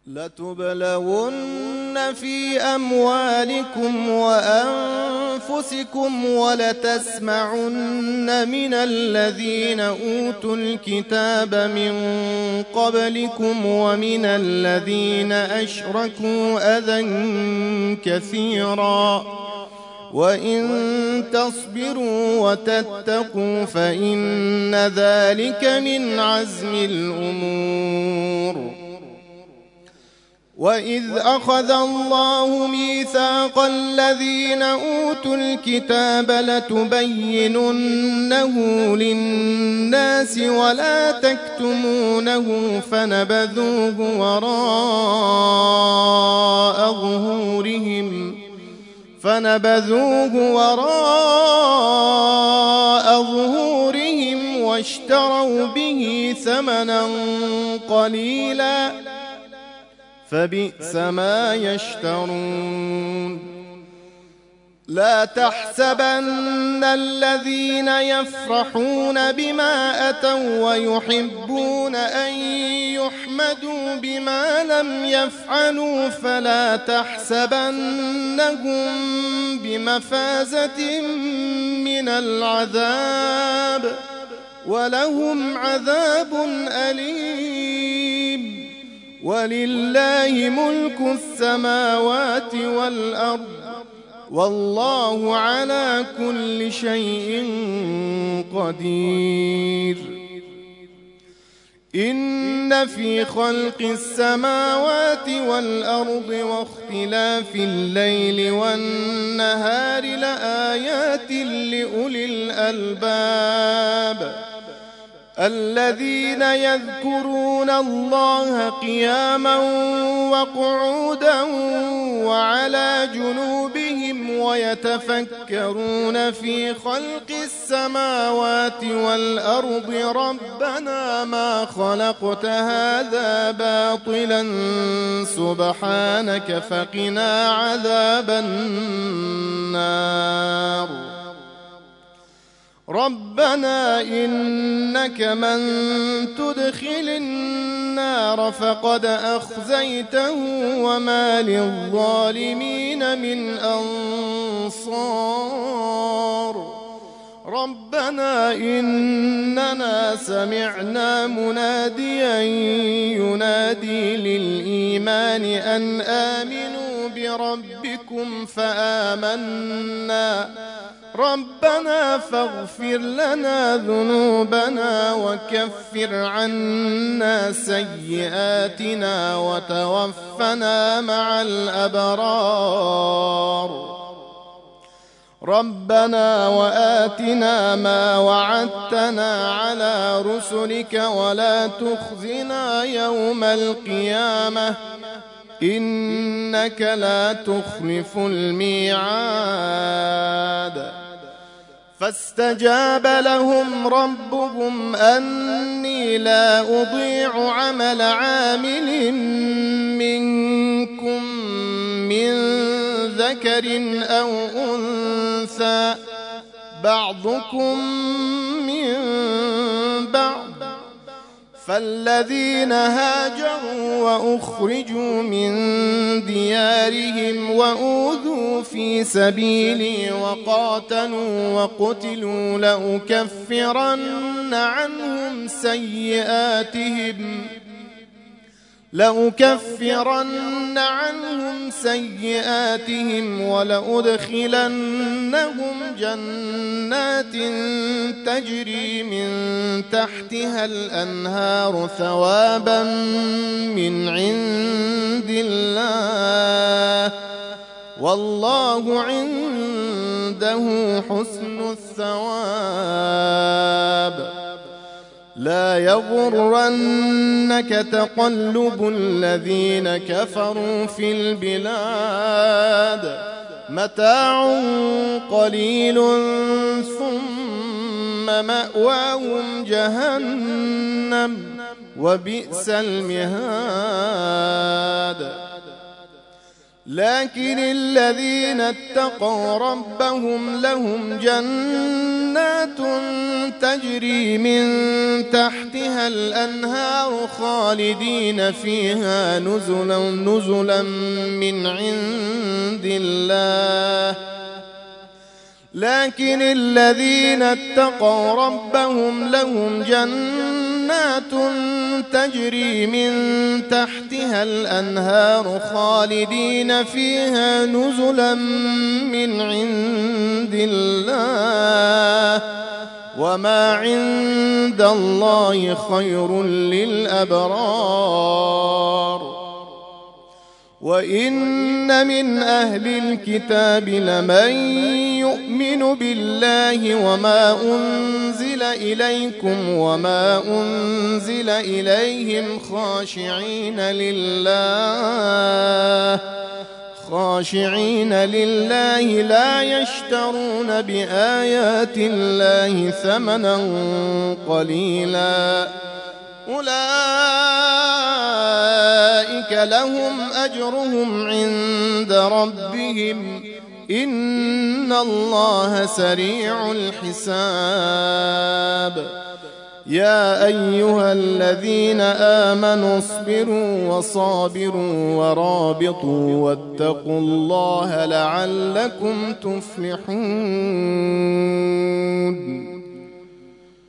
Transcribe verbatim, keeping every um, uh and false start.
لتبلون في أموالكم وأنفسكم ولتسمعن من الذين أوتوا الكتاب من قبلكم ومن الذين أشركوا أذى كثيرا وإن تصبروا وتتقوا فإن ذلك من عزم الأمور. وإذ أخذ الله ميثاق الذين أوتوا الكتاب لتبيننه للناس ولا تكتمونه فنبذوه وراء ظهورهم فنبذوه وراء ظهورهم واشتروا به ثمنا قليلا فبئس ما يشترون. لا تحسبن الذين يفرحون بما أتوا ويحبون أن يحمدوا بما لم يفعلوا فلا تحسبنهم بمفازة من العذاب ولهم عذاب أليم. ولله ملك السماوات والأرض والله على كل شيء قدير. إن في خلق السماوات والأرض واختلاف الليل والنهار لآيات لأولي الألباب الذين يذكرون الله قياما وقعودا وعلى جنوبهم ويتفكرون في خلق السماوات والأرض ربنا ما خلقت هذا باطلا سبحانك فقنا عذاب النار. ربنا إنك من تدخل النار فقد أخزيته وما للظالمين من أنصار. ربنا إننا سمعنا مناديا ينادي للإيمان أن آمنوا بربكم فآمنا ربنا فاغفر لنا ذنوبنا وكفر عنا سيئاتنا وتوفنا مع الأبرار. ربنا وآتنا ما وعدتنا على رسلك ولا تخزنا يوم القيامة إنك لا تخلف الميعاد. فاستجاب لهم ربهم أني لا أضيع عمل عامل منكم من ذكر أو أنثى بعضكم من بعض فالذين هاجروا وأخرجوا من ديارهم وأوذوا في سبيلي وقاتلوا وقتلوا لأكفرن عنهم سيئاتهم لأكفرن عنهم سيئاتهم ولأدخلنهم جنات تجري من تحتها الأنهار ثوابا من عند الله والله عنده حسن الثواب. لا يغرنك تقلب الذين كفروا في البلاد متاع قليل ثم مأواهم جهنم وبئس المهاد. لكن الذين اتقوا ربهم لهم جنات تجري من تحتها الأنهار خالدين فيها نزلا نزلا من عند الله. لكن الذين اتقوا ربهم لهم جنات تجري من تحتها الأنهار خالدين فيها نزلا من عند الله، وما عند الله خير للأبرار. وإن من أهل الكتاب لمن يؤمن بالله وما أنزل إليكم وما أنزل إليهم خاشعين لله خاشعين لله لا يشترون بآيات الله ثمنا قليلا، أولئك لهم أجرهم عند ربهم إن الله سريع الحساب. يا أيها الذين آمنوا اصبروا وصابروا ورابطوا واتقوا الله لعلكم تفلحون.